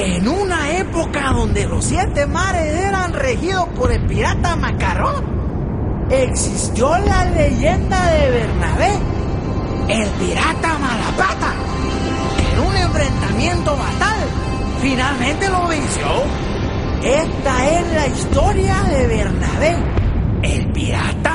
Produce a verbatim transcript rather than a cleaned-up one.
En una época donde los siete mares eran regidos por el pirata Macarrón, existió la leyenda de Bernabé, el pirata Malapata, que en un enfrentamiento fatal finalmente lo venció. Esta es la historia de Bernabé, el pirata